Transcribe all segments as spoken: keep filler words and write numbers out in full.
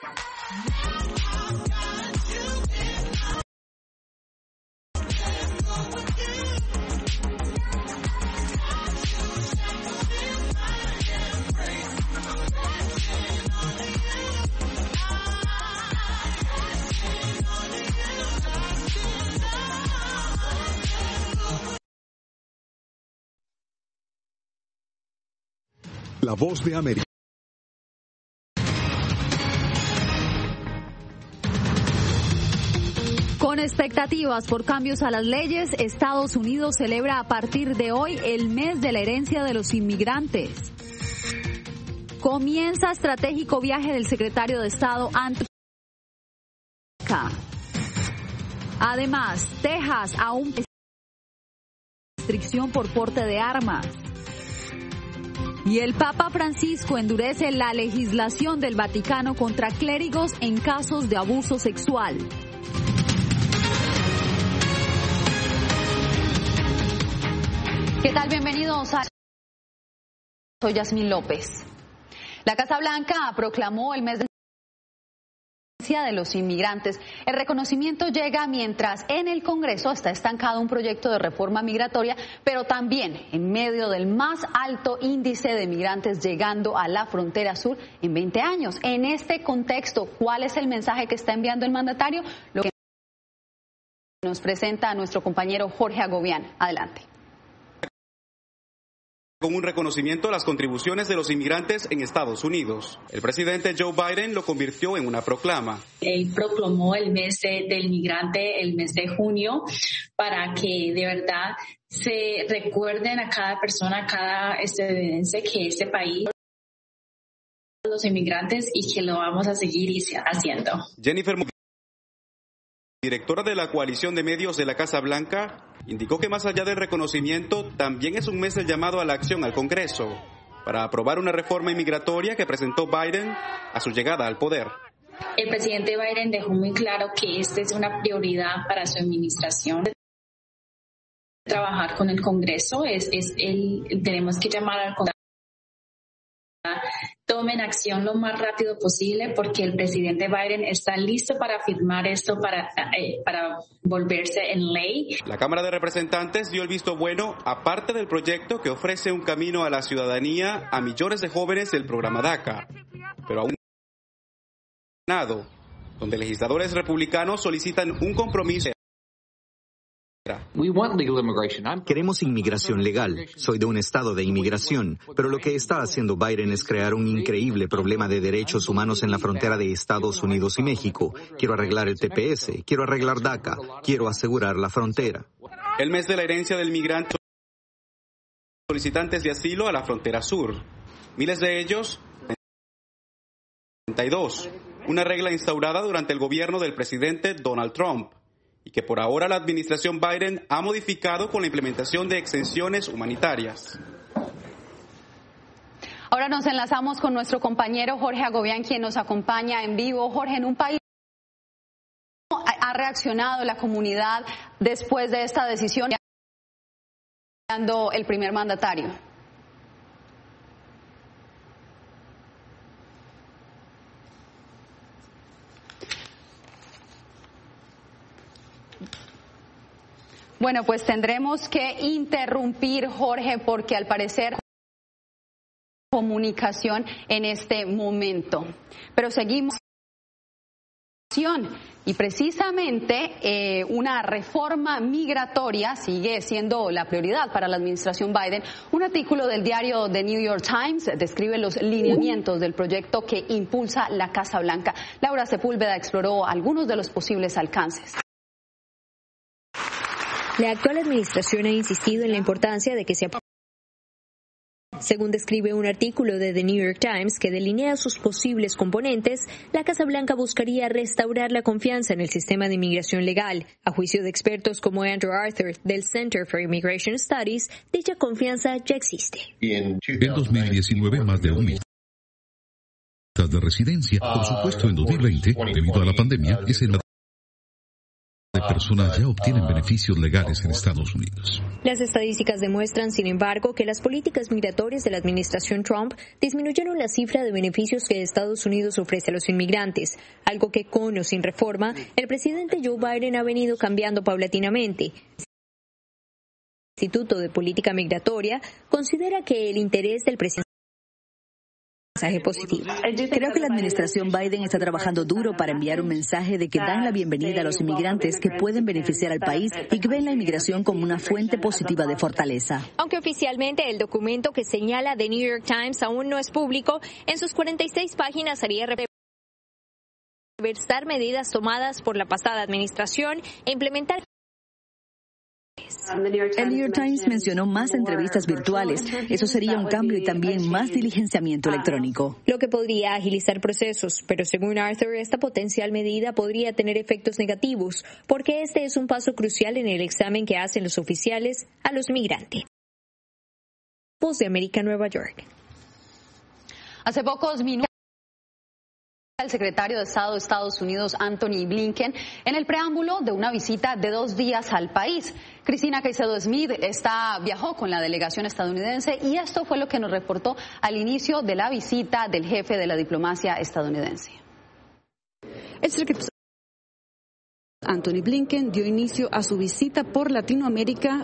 La Voz de América. Con expectativas por cambios a las leyes, Estados Unidos celebra a partir de hoy el mes de la herencia de los inmigrantes. Comienza estratégico viaje del secretario de Estado Anthony. Además, Texas aún restricción por porte de armas. Y el Papa Francisco endurece la legislación del Vaticano contra clérigos en casos de abuso sexual. ¿Qué tal? Bienvenidos a... Soy Yasmín López. La Casa Blanca proclamó el mes de de los inmigrantes. El reconocimiento llega mientras en el Congreso está estancado un proyecto de reforma migratoria, pero también en medio del más alto índice de migrantes llegando a la frontera sur en veinte años. En este contexto, ¿cuál es el mensaje que está enviando el mandatario? Lo que nos presenta a nuestro compañero Jorge Agobián. Adelante. Con un reconocimiento a las contribuciones de los inmigrantes en Estados Unidos. El presidente Joe Biden lo convirtió en una proclama. Él proclamó el mes de, del migrante, el mes de junio, para que de verdad se recuerden a cada persona, a cada estadounidense que este país, los inmigrantes, y que lo vamos a seguir haciendo. Jennifer, directora de la coalición de medios de la Casa Blanca, indicó que más allá del reconocimiento, también es un mes del llamado a la acción al Congreso para aprobar una reforma inmigratoria que presentó Biden a su llegada al poder. El presidente Biden dejó muy claro que esta es una prioridad para su administración. Trabajar con el Congreso, es, es el, tenemos que llamar al Congreso. Tomen acción lo más rápido posible porque el presidente Biden está listo para firmar esto para, eh, para volverse en ley. La Cámara de Representantes dio el visto bueno a parte del proyecto que ofrece un camino a la ciudadanía a millones de jóvenes del programa DACA, pero aún no, donde legisladores republicanos solicitan un compromiso. Queremos inmigración legal. Soy de un estado de inmigración, pero lo que está haciendo Biden es crear un increíble problema de derechos humanos en la frontera de Estados Unidos y México. Quiero arreglar el T P S, quiero arreglar DACA, quiero asegurar la frontera. El mes de la herencia del migrante, solicitantes de asilo a la frontera sur. Miles de ellos, treinta y dos, una regla instaurada durante el gobierno del presidente Donald Trump, y que por ahora la administración Biden ha modificado con la implementación de exenciones humanitarias. Ahora nos enlazamos con nuestro compañero Jorge Agobián, quien nos acompaña en vivo. Jorge, en un país ha reaccionado la comunidad después de esta decisión, el primer mandatario. Bueno, pues tendremos que interrumpir, Jorge, porque al parecer comunicación en este momento. Pero seguimos. Y precisamente eh, una reforma migratoria sigue siendo la prioridad para la administración Biden. Un artículo del diario The New York Times describe los lineamientos del proyecto que impulsa la Casa Blanca. Laura Sepúlveda exploró algunos de los posibles alcances. La actual administración ha insistido en la importancia de que se apruebe. Según describe un artículo de The New York Times que delinea sus posibles componentes, la Casa Blanca buscaría restaurar la confianza en el sistema de inmigración legal. A juicio de expertos como Andrew Arthur del Center for Immigration Studies, dicha confianza ya existe. En dos mil diecinueve, más de un millón de residencia. Por supuesto, en dos mil veinte, debido a la pandemia, es el de personas ya obtienen beneficios legales en Estados Unidos. Las estadísticas demuestran, sin embargo, que las políticas migratorias de la administración Trump disminuyeron la cifra de beneficios que Estados Unidos ofrece a los inmigrantes, algo que con o sin reforma, el presidente Joe Biden ha venido cambiando paulatinamente. El Instituto de Política Migratoria considera que el interés del presidente positivo. Creo que la administración Biden está trabajando duro para enviar un mensaje de que dan la bienvenida a los inmigrantes que pueden beneficiar al país y que ven la inmigración como una fuente positiva de fortaleza. Aunque oficialmente el documento que señala The New York Times aún no es público, en sus cuarenta y seis páginas haría reversar medidas tomadas por la pasada administración e implementar. El New York Times mencionó más entrevistas virtuales. Eso sería un cambio y también más diligenciamiento electrónico. Lo que podría agilizar procesos, pero según Arthur, esta potencial medida podría tener efectos negativos, porque este es un paso crucial en el examen que hacen los oficiales a los migrantes. Voz de América, Nueva York. Hace pocos minutos, el secretario de Estado de Estados Unidos, Anthony Blinken, en el preámbulo de una visita de dos días al país. Cristina Caicedo Smith está, viajó con la delegación estadounidense y esto fue lo que nos reportó al inicio de la visita del jefe de la diplomacia estadounidense. El secretario Anthony Blinken dio inicio a su visita por Latinoamérica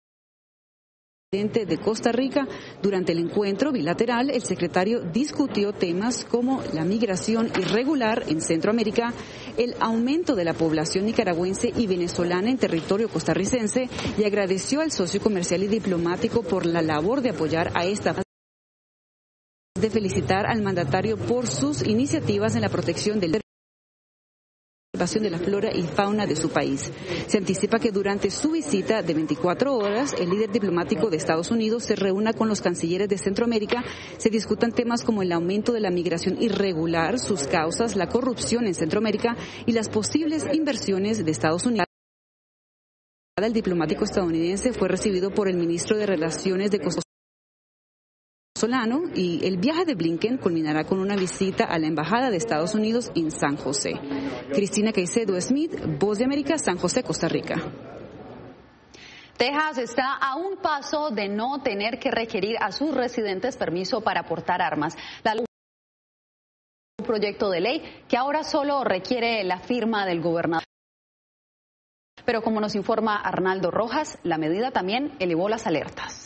de Costa Rica. Durante el encuentro bilateral, el secretario discutió temas como la migración irregular en Centroamérica, el aumento de la población nicaragüense y venezolana en territorio costarricense y agradeció al socio comercial y diplomático por la labor de apoyar a esta de felicitar al mandatario por sus iniciativas en la protección del de la flora y fauna de su país. Se anticipa que durante su visita de veinticuatro horas, el líder diplomático de Estados Unidos se reúna con los cancilleres de Centroamérica, se discutan temas como el aumento de la migración irregular, sus causas, la corrupción en Centroamérica y las posibles inversiones de Estados Unidos. El diplomático estadounidense fue recibido por el ministro de Relaciones de Costa Solano y el viaje de Blinken culminará con una visita a la Embajada de Estados Unidos en San José. Cristina Caicedo Smith, Voz de América, San José, Costa Rica. Texas está a un paso de no tener que requerir a sus residentes permiso para portar armas. La un proyecto de ley que ahora solo requiere la firma del gobernador. Pero como nos informa Arnaldo Rojas, la medida también elevó las alertas.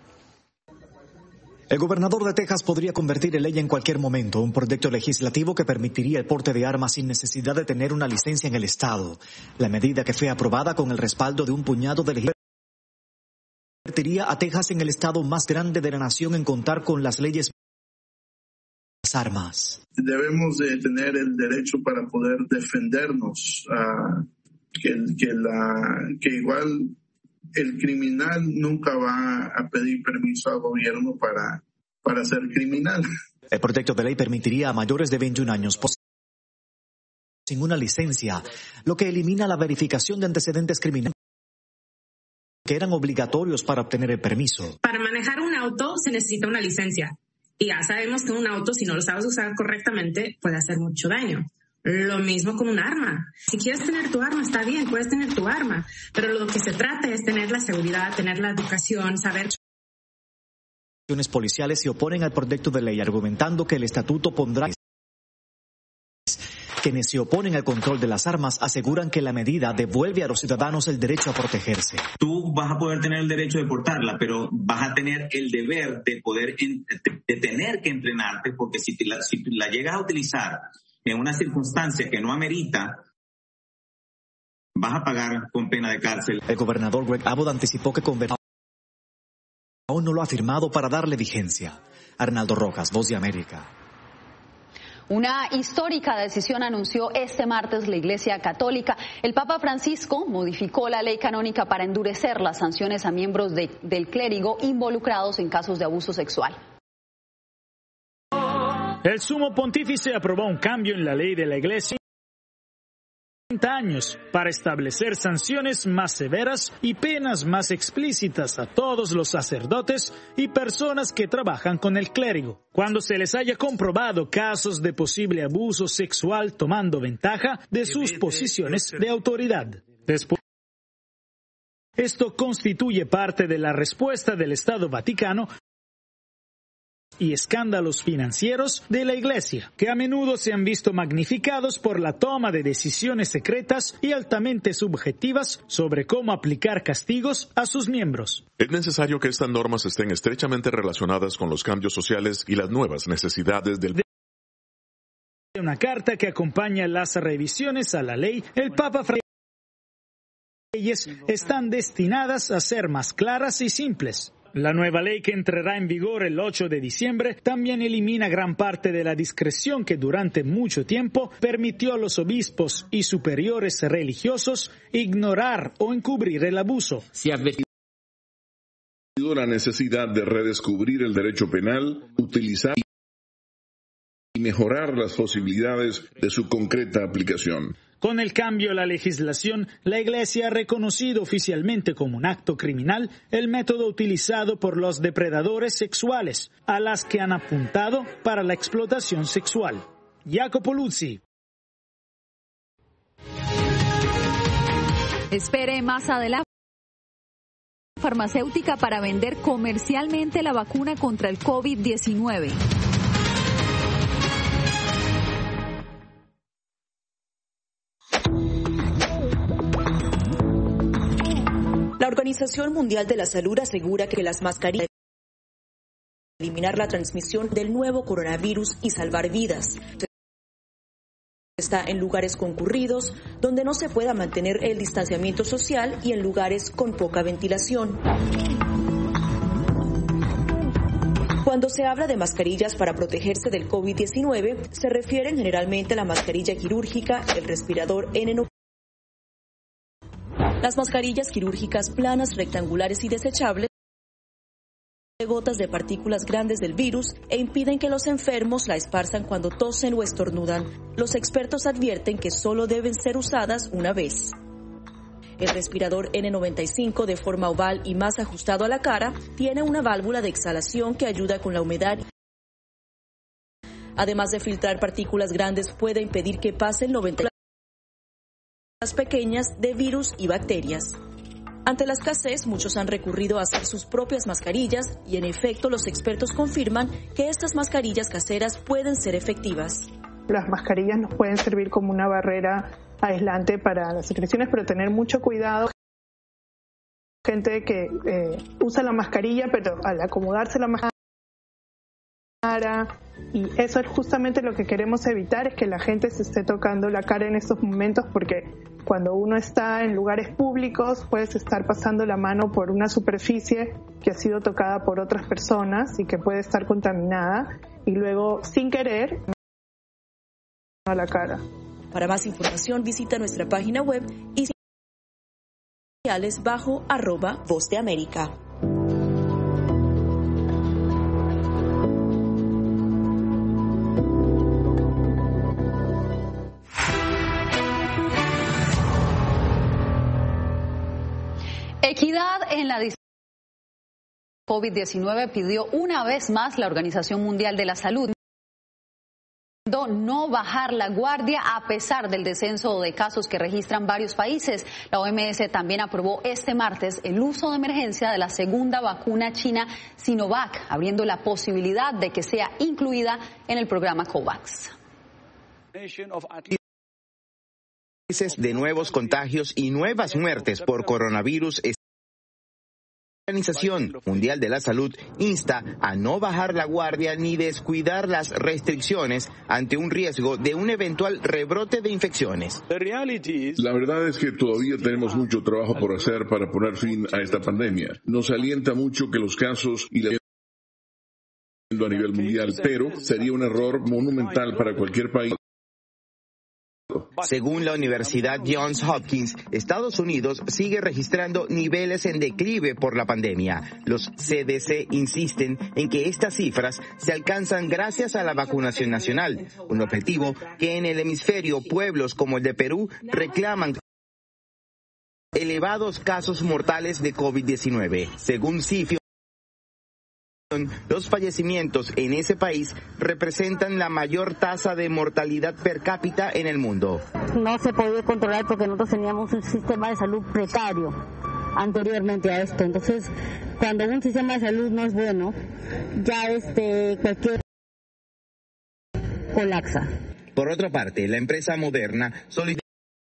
El gobernador de Texas podría convertir en ley en cualquier momento un proyecto legislativo que permitiría el porte de armas sin necesidad de tener una licencia en el estado. La medida, que fue aprobada con el respaldo de un puñado de legisladores, convertiría a Texas en el estado más grande de la nación en contar con las leyes de las armas. Debemos de tener el derecho para poder defendernos, uh, que, que, la, que igual el criminal nunca va a pedir permiso al gobierno para, para ser criminal. El proyecto de ley permitiría a mayores de veintiún años sin una licencia, lo que elimina la verificación de antecedentes criminales que eran obligatorios para obtener el permiso. Para manejar un auto se necesita una licencia y ya sabemos que un auto, si no lo sabes usar correctamente, puede hacer mucho daño. Lo mismo con un arma. Si quieres tener tu arma, está bien, puedes tener tu arma, pero lo que se trata es tener la seguridad, tener la educación, saber. Las policiales se oponen al proyecto de ley argumentando que el estatuto pondrá. Quienes se oponen al control de las armas aseguran que la medida devuelve a los ciudadanos el derecho a protegerse. Tú vas a poder tener el derecho de portarla, pero vas a tener el deber de poder, de tener que entrenarte, porque si, te la, si la llegas a utilizar en una circunstancia que no amerita, vas a pagar con pena de cárcel. El gobernador Greg Abbott anticipó que convertirá. Aún no lo ha firmado para darle vigencia. Arnaldo Rojas, Voz de América. Una histórica decisión anunció este martes la Iglesia Católica. El Papa Francisco modificó la ley canónica para endurecer las sanciones a miembros de, del clérigo involucrados en casos de abuso sexual. El sumo pontífice aprobó un cambio en la ley de la Iglesia treinta años para establecer sanciones más severas y penas más explícitas a todos los sacerdotes y personas que trabajan con el clérigo, cuando se les haya comprobado casos de posible abuso sexual tomando ventaja de sus posiciones de autoridad. Después, esto constituye parte de la respuesta del Estado Vaticano y escándalos financieros de la Iglesia, que a menudo se han visto magnificados por la toma de decisiones secretas y altamente subjetivas sobre cómo aplicar castigos a sus miembros. Es necesario que estas normas estén estrechamente relacionadas con los cambios sociales y las nuevas necesidades del De una carta que acompaña las revisiones a la ley, el Papa Francisco leyes están destinadas a ser más claras y simples. La nueva ley, que entrará en vigor el ocho de diciembre, también elimina gran parte de la discreción que durante mucho tiempo permitió a los obispos y superiores religiosos ignorar o encubrir el abuso. Se ha advertido la necesidad de redescubrir el derecho penal, utilizar y mejorar las posibilidades de su concreta aplicación. Con el cambio a la legislación, la Iglesia ha reconocido oficialmente como un acto criminal el método utilizado por los depredadores sexuales, a las que han apuntado para la explotación sexual. Jacopo Luzzi. Espere más adelante farmacéutica para vender comercialmente la vacuna contra el COVID diecinueve. La Organización Mundial de la Salud asegura que las mascarillas pueden eliminar la transmisión del nuevo coronavirus y salvar vidas. Está en lugares concurridos, donde no se pueda mantener el distanciamiento social y en lugares con poca ventilación. Cuando se habla de mascarillas para protegerse del COVID diecinueve, se refieren generalmente a la mascarilla quirúrgica, el respirador N noventa y cinco. Las mascarillas quirúrgicas planas, rectangulares y desechables gotas de partículas grandes del virus e impiden que los enfermos la esparzan cuando tosen o estornudan. Los expertos advierten que solo deben ser usadas una vez. El respirador N noventa y cinco, de forma oval y más ajustado a la cara, tiene una válvula de exhalación que ayuda con la humedad. Además de filtrar partículas grandes, puede impedir que pasen noventa pequeñas de virus y bacterias. Ante la escasez, muchos han recurrido a hacer sus propias mascarillas y, en efecto, los expertos confirman que estas mascarillas caseras pueden ser efectivas. Las mascarillas nos pueden servir como una barrera aislante para las secreciones, pero tener mucho cuidado. Gente que eh, usa la mascarilla, pero al acomodarse la mascarilla, y eso es justamente lo que queremos evitar, es que la gente se esté tocando la cara en estos momentos, porque cuando uno está en lugares públicos puedes estar pasando la mano por una superficie que ha sido tocada por otras personas y que puede estar contaminada y luego sin querer a la cara. Para más información visita nuestra página web y sociales bajo arroba Voz de América. Equidad en la COVID diecinueve pidió una vez más la Organización Mundial de la Salud no bajar la guardia a pesar del descenso de casos que registran varios países. La O M S también aprobó este martes el uso de emergencia de la segunda vacuna china Sinovac, abriendo la posibilidad de que sea incluida en el programa COVAX. De nuevos contagios y nuevas muertes por coronavirus. La Organización Mundial de la Salud insta a no bajar la guardia ni descuidar las restricciones ante un riesgo de un eventual rebrote de infecciones. La verdad es que todavía tenemos mucho trabajo por hacer para poner fin a esta pandemia. Nos alienta mucho que los casos y la a nivel mundial, pero sería un error monumental para cualquier país. Según la Universidad Johns Hopkins, Estados Unidos sigue registrando niveles en declive por la pandemia. Los C D C insisten en que estas cifras se alcanzan gracias a la vacunación nacional, un objetivo que en el hemisferio pueblos como el de Perú reclaman elevados casos mortales de COVID diecinueve. Según cifras Los fallecimientos en ese país representan la mayor tasa de mortalidad per cápita en el mundo. No se podía controlar porque nosotros teníamos un sistema de salud precario anteriormente a esto. Entonces, cuando un sistema de salud no es bueno, ya este cualquier colapsa. Por otra parte, la empresa Moderna solicitó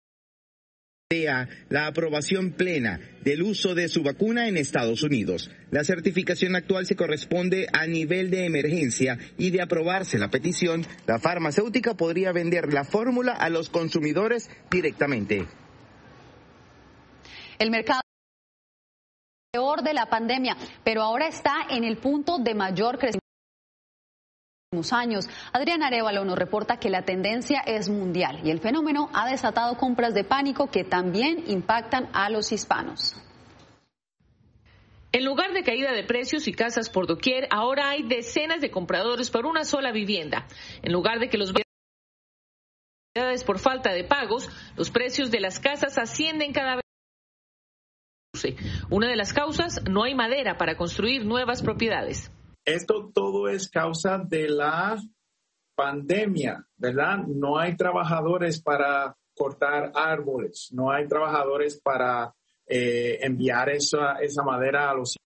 la aprobación plena del uso de su vacuna en Estados Unidos. La certificación actual se corresponde a nivel de emergencia y de aprobarse la petición, la farmacéutica podría vender la fórmula a los consumidores directamente. El mercado peor de la pandemia, pero ahora está en el punto de mayor crecimiento en los últimos años. Adrián Arévalo nos reporta que la tendencia es mundial y el fenómeno ha desatado compras de pánico que también impactan a los hispanos. En lugar de caída de precios y casas por doquier, ahora hay decenas de compradores por una sola vivienda. En lugar de que los por falta de pagos, los precios de las casas ascienden cada vez. Una de las causas, no hay madera para construir nuevas propiedades. Esto todo es causa de la pandemia, ¿verdad? No hay trabajadores para cortar árboles, no hay trabajadores para eh, enviar esa, esa madera a los...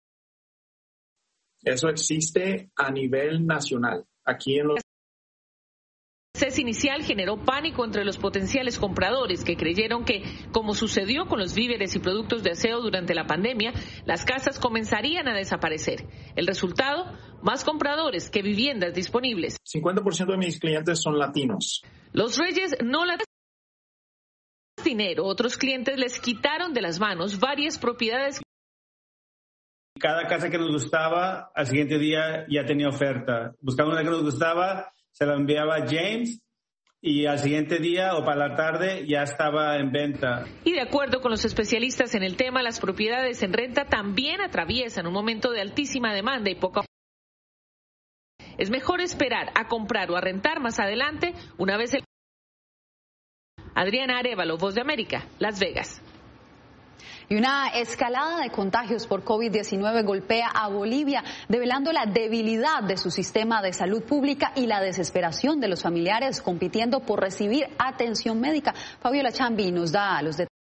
Eso existe a nivel nacional. Aquí en los... El cese inicial generó pánico entre los potenciales compradores que creyeron que, como sucedió con los víveres y productos de aseo durante la pandemia, las casas comenzarían a desaparecer. El resultado, más compradores que viviendas disponibles. cincuenta por ciento de mis clientes son latinos. Los reyes no la dinero. Otros clientes les quitaron de las manos varias propiedades. Cada casa que nos gustaba, al siguiente día ya tenía oferta. Buscamos una que nos gustaba, se la enviaba a James y al siguiente día o para la tarde ya estaba en venta. Y de acuerdo con los especialistas en el tema, las propiedades en renta también atraviesan un momento de altísima demanda y poca. Es mejor esperar a comprar o a rentar más adelante una vez el... Adriana Arévalo, Voz de América, Las Vegas. Y una escalada de contagios por COVID diecinueve golpea a Bolivia, develando la debilidad de su sistema de salud pública y la desesperación de los familiares compitiendo por recibir atención médica. Fabiola Chambi nos da los detalles.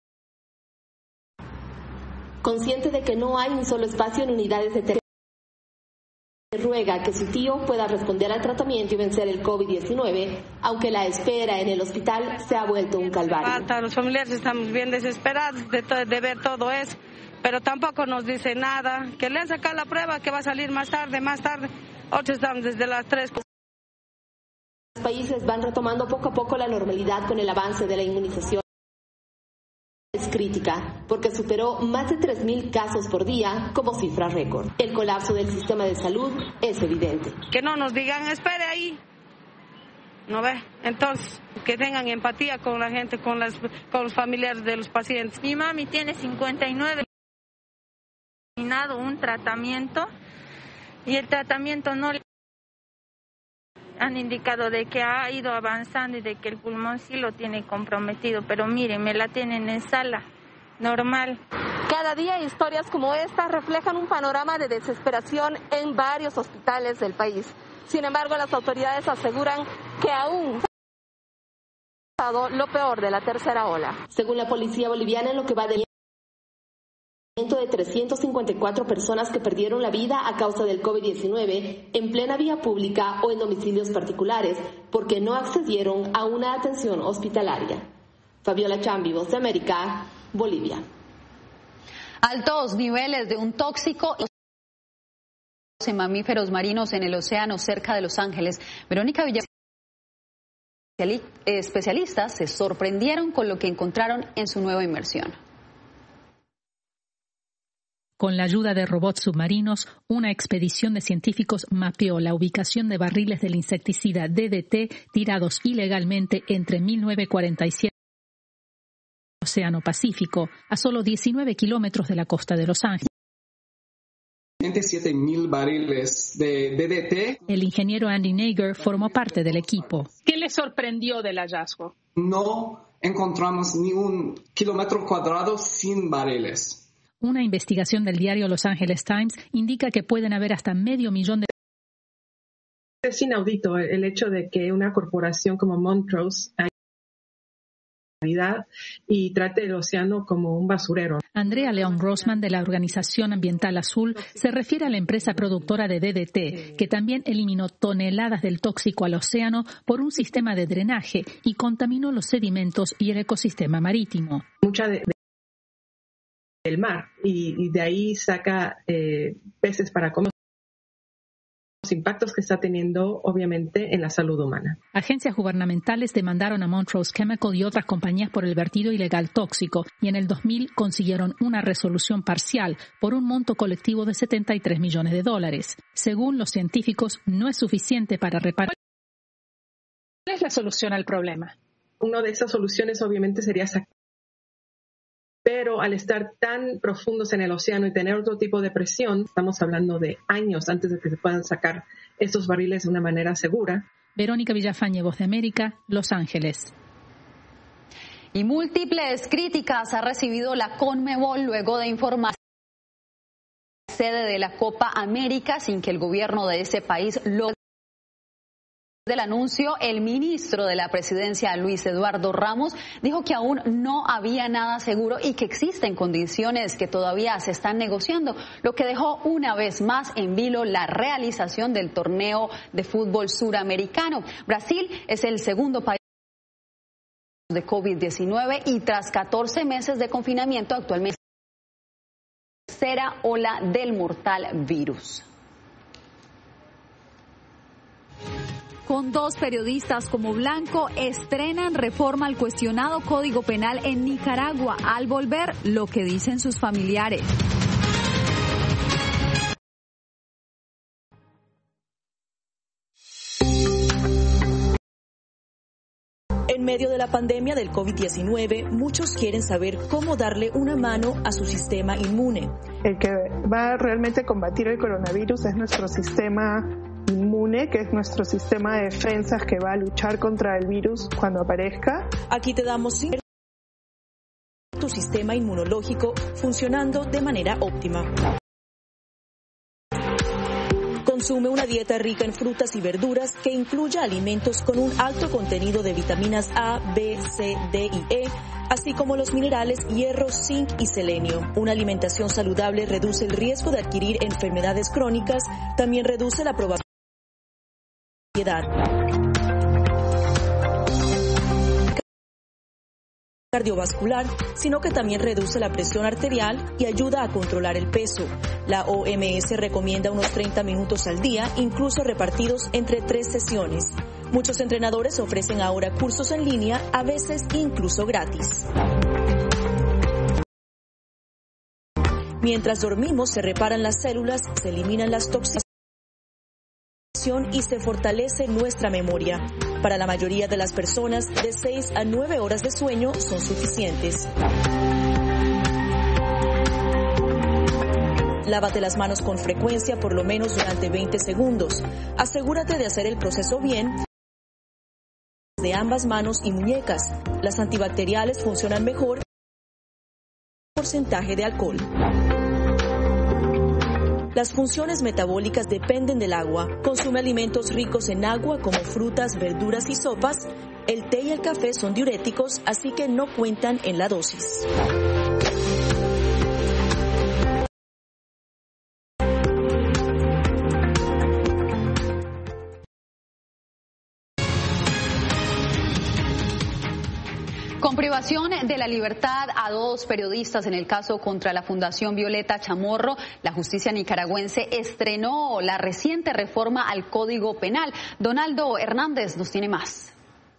Consciente de que no hay un solo espacio en unidades de terapia, ruega que su tío pueda responder al tratamiento y vencer el COVID diecinueve, aunque la espera en el hospital se ha vuelto un calvario. Los familiares estamos bien desesperados de, to- de ver todo eso, pero tampoco nos dice nada, que le han sacado la prueba que va a salir más tarde, más tarde. Otros estamos desde las tres. Los países van retomando poco a poco la normalidad con el avance de la inmunización. Es crítica porque superó más de tres mil casos por día como cifra récord. El colapso del sistema de salud es evidente. Que no nos digan, espere ahí. ¿No ve? Entonces, que tengan empatía con la gente, con, las, con los familiares de los pacientes. Mi mami tiene cincuenta y nueve, ha terminado un tratamiento y el tratamiento no le han indicado de que ha ido avanzando y de que el pulmón sí lo tiene comprometido, pero miren, me la tienen en sala normal. Cada día historias como esta reflejan un panorama de desesperación en varios hospitales del país. Sin embargo, las autoridades aseguran que aún lo peor de la tercera ola. Según la policía boliviana, en lo que va de de trescientas cincuenta y cuatro personas que perdieron la vida a causa del COVID diecinueve en plena vía pública o en domicilios particulares porque no accedieron a una atención hospitalaria. Fabiola Chambi, Voz de América, Bolivia. Altos niveles de un tóxico en mamíferos marinos en el océano cerca de Los Ángeles. Verónica Villar. Especialistas se sorprendieron con lo que encontraron en su nueva inmersión. Con la ayuda de robots submarinos, una expedición de científicos mapeó la ubicación de barriles del insecticida D D T tirados ilegalmente entre mil novecientos cuarenta y siete en el Océano Pacífico, a solo diecinueve kilómetros de la costa de Los Ángeles. veintisiete mil barriles de D D T. El ingeniero Andy Nager formó parte del equipo. ¿Qué le sorprendió del hallazgo? No encontramos ni un kilómetro cuadrado sin barriles. Una investigación del diario Los Angeles Times indica que pueden haber hasta medio millón de... Es inaudito el hecho de que una corporación como Montrose y trate el océano como un basurero. Andrea León Grossman, de la Organización Ambiental Azul, se refiere a la empresa productora de D D T, que también eliminó toneladas del tóxico al océano por un sistema de drenaje y contaminó los sedimentos y el ecosistema marítimo. Mucha de, de, del mar y, y de ahí saca eh, peces para comer. Los impactos que está teniendo, obviamente, en la salud humana. Agencias gubernamentales demandaron a Montrose Chemical y otras compañías por el vertido ilegal tóxico y en el dos mil consiguieron una resolución parcial por un monto colectivo de setenta y tres millones de dólares. Según los científicos, no es suficiente para reparar. ¿Cuál es la solución al problema? Una de esas soluciones, obviamente, sería sacar. Pero al estar tan profundos en el océano y tener otro tipo de presión, estamos hablando de años antes de que se puedan sacar estos barriles de una manera segura. Verónica Villafañe, Voz de América, Los Ángeles. Y múltiples críticas ha recibido la Conmebol luego de informar sede de la Copa América sin que el gobierno de ese país lo del anuncio. El ministro de la Presidencia, Luis Eduardo Ramos, dijo que aún no había nada seguro y que existen condiciones que todavía se están negociando, lo que dejó una vez más en vilo la realización del torneo de fútbol suramericano. Brasil es el segundo país de COVID diecinueve y tras catorce meses de confinamiento actualmente tercera ola del mortal virus. Con dos periodistas como blanco, estrenan reforma al cuestionado Código Penal en Nicaragua. Al volver, lo que dicen sus familiares. En medio de la pandemia del COVID diecinueve, muchos quieren saber cómo darle una mano a su sistema inmune. El que va a realmente combatir el coronavirus es nuestro sistema inmune, que es nuestro sistema de defensas que va a luchar contra el virus cuando aparezca. Aquí te damos tu sistema inmunológico funcionando de manera óptima. Consume una dieta rica en frutas y verduras que incluya alimentos con un alto contenido de vitaminas A, B, C, D y E, así como los minerales hierro, zinc y selenio. Una alimentación saludable reduce el riesgo de adquirir enfermedades crónicas, también reduce la probabilidad cardiovascular, sino que también reduce la presión arterial y ayuda a controlar el peso. La O M S recomienda unos treinta minutos al día, incluso repartidos entre tres sesiones. Muchos entrenadores ofrecen ahora cursos en línea, a veces incluso gratis. Mientras dormimos, se reparan las células, se eliminan las toxinas y se fortalece nuestra memoria. Para la mayoría de las personas, de seis a nueve horas de sueño son suficientes. Lávate las manos con frecuencia, por lo menos durante veinte segundos. Asegúrate de hacer el proceso bien de ambas manos y muñecas. Las antibacteriales funcionan mejor con porcentaje de alcohol. Las funciones metabólicas dependen del agua. Consume alimentos ricos en agua como frutas, verduras y sopas. El té y el café son diuréticos, así que no cuentan en la dosis. Con privación de la libertad a dos periodistas en el caso contra la Fundación Violeta Chamorro, la justicia nicaragüense estrenó la reciente reforma al Código Penal. Donaldo Hernández nos tiene más.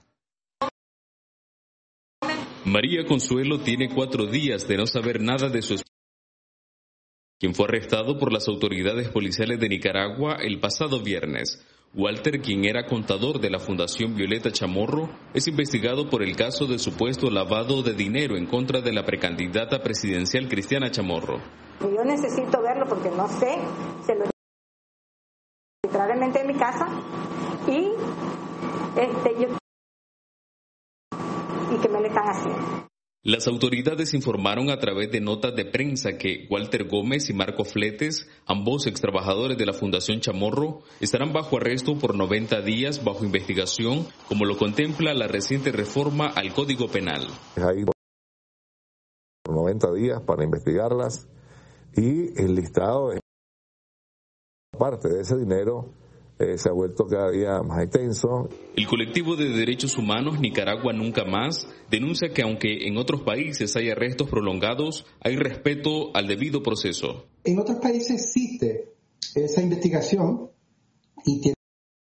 María Consuelo tiene cuatro días de no saber nada de su esposo, quien fue arrestado por las autoridades policiales de Nicaragua el pasado viernes. Walter, quien era contador de la Fundación Violeta Chamorro, es investigado por el caso de supuesto lavado de dinero en contra de la precandidata presidencial Cristiana Chamorro. Yo necesito verlo porque no sé, se lo literalmente en mi casa y este yo y que me le están haciendo. Las autoridades informaron a través de notas de prensa que Walter Gómez y Marco Fletes, ambos extrabajadores de la Fundación Chamorro, estarán bajo arresto por noventa días bajo investigación, como lo contempla la reciente reforma al Código Penal. Hay noventa días para investigarlas y el listado, parte de ese dinero, Eh, se ha vuelto cada día más extenso. El colectivo de derechos humanos Nicaragua Nunca Más denuncia que aunque en otros países hay arrestos prolongados, hay respeto al debido proceso. En otros países existe esa investigación y tiene,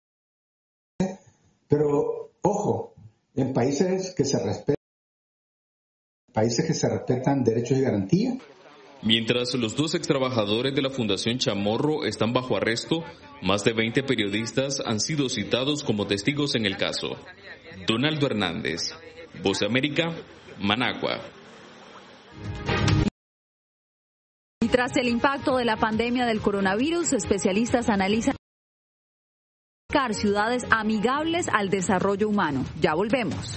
pero ojo, en países que se respetan, países que se respetan derechos y garantías. Mientras los dos extrabajadores de la Fundación Chamorro están bajo arresto, más de veinte periodistas han sido citados como testigos en el caso. Donaldo Hernández, Voz de América, Managua. Y tras el impacto de la pandemia del coronavirus, especialistas analizan ciudades amigables al desarrollo humano. Ya volvemos.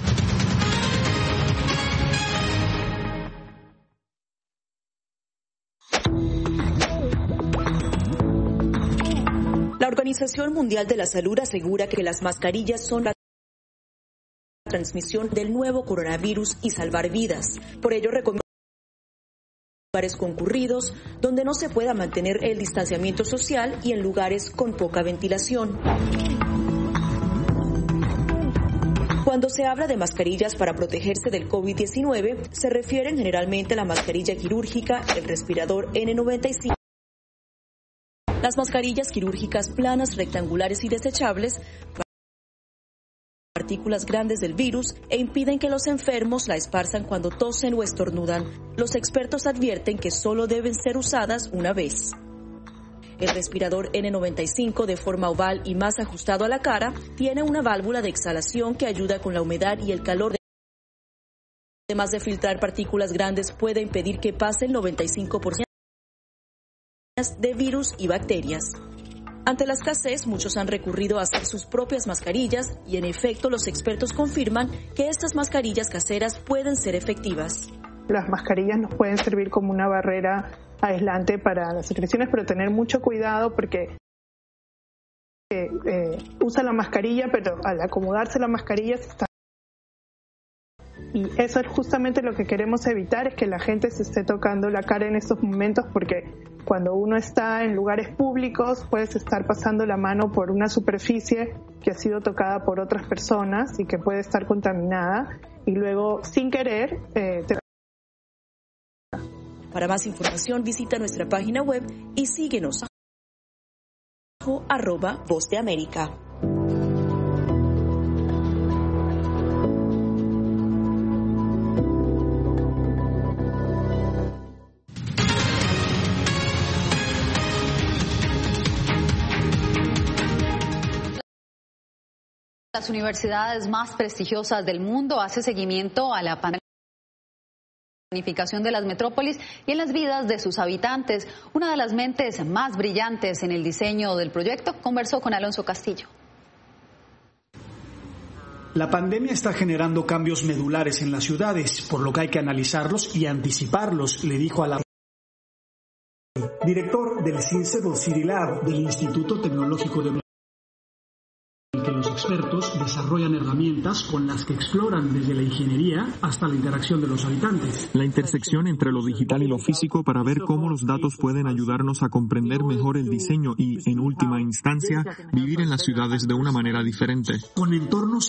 La Organización Mundial de la Salud asegura que las mascarillas son la transmisión del nuevo coronavirus y salvar vidas. Por ello, recomienda lugares concurridos donde no se pueda mantener el distanciamiento social y en lugares con poca ventilación. Cuando se habla de mascarillas para protegerse del COVID diecinueve, se refieren generalmente a la mascarilla quirúrgica, el respirador ene noventa y cinco. Las mascarillas quirúrgicas planas, rectangulares y desechables partículas grandes del virus e impiden que los enfermos la esparzan cuando tosen o estornudan. Los expertos advierten que solo deben ser usadas una vez. El respirador ene noventa y cinco, de forma oval y más ajustado a la cara, tiene una válvula de exhalación que ayuda con la humedad y el calor. Además de filtrar partículas grandes, puede impedir que pase el noventa y cinco por ciento de virus y bacterias. Ante la escasez, muchos han recurrido a hacer sus propias mascarillas y, en efecto, los expertos confirman que estas mascarillas caseras pueden ser efectivas. Las mascarillas nos pueden servir como una barrera aislante para las secreciones, pero tener mucho cuidado porque eh, eh, usa la mascarilla, pero al acomodarse la mascarilla se está... Y eso es justamente lo que queremos evitar, es que la gente se esté tocando la cara en estos momentos, porque cuando uno está en lugares públicos puedes estar pasando la mano por una superficie que ha sido tocada por otras personas y que puede estar contaminada y luego sin querer eh, te... Para más información visita nuestra página web y síguenos arroba Voz de América. Las universidades más prestigiosas del mundo hace seguimiento a la planificación de las metrópolis y en las vidas de sus habitantes. Una de las mentes más brillantes en el diseño del proyecto conversó con Alonso Castillo. La pandemia está generando cambios medulares en las ciudades, por lo que hay que analizarlos y anticiparlos, le dijo a la director del Sensible City Lab del Instituto Tecnológico de que los expertos desarrollan herramientas con las que exploran desde la ingeniería hasta la interacción de los habitantes. La intersección entre lo digital y lo físico para ver cómo los datos pueden ayudarnos a comprender mejor el diseño y, en última instancia, vivir en las ciudades de una manera diferente. Con entornos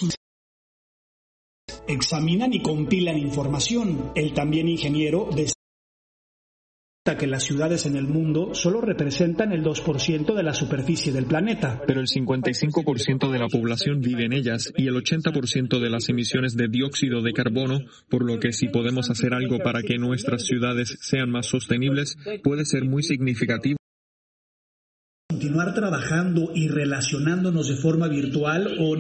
examinan y compilan información. El también ingeniero de que las ciudades en el mundo solo representan el dos por ciento de la superficie del planeta. Pero el cincuenta y cinco por ciento de la población vive en ellas y el ochenta por ciento de las emisiones de dióxido de carbono, por lo que si podemos hacer algo para que nuestras ciudades sean más sostenibles, puede ser muy significativo. Continuar trabajando y relacionándonos de forma virtual o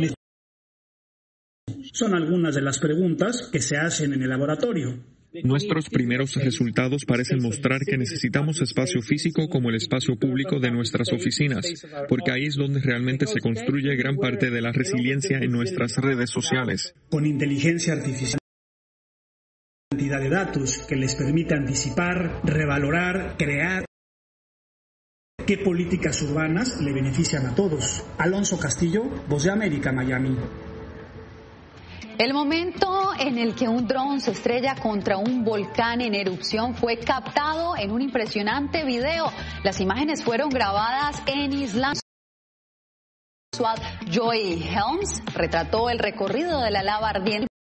son algunas de las preguntas que se hacen en el laboratorio. Nuestros primeros resultados parecen mostrar que necesitamos espacio físico como el espacio público de nuestras oficinas, porque ahí es donde realmente se construye gran parte de la resiliencia en nuestras redes sociales. Con inteligencia artificial cantidad de datos que les permite anticipar, revalorar, crear qué políticas urbanas le benefician a todos. Alonso Castillo, Voz de América, Miami. El momento en el que un dron se estrella contra un volcán en erupción fue captado en un impresionante video. Las imágenes fueron grabadas en Islandia. Joy Helms retrató el recorrido de la lava ardiente